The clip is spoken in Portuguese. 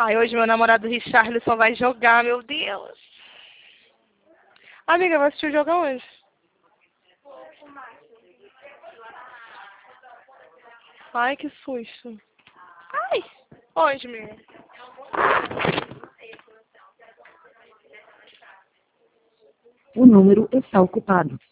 Ai, hoje meu namorado Richarlison vai jogar, meu Deus. Amiga, vai assistir o jogo aonde? Ai, que susto. Ai, onde, menina? O número está ocupado.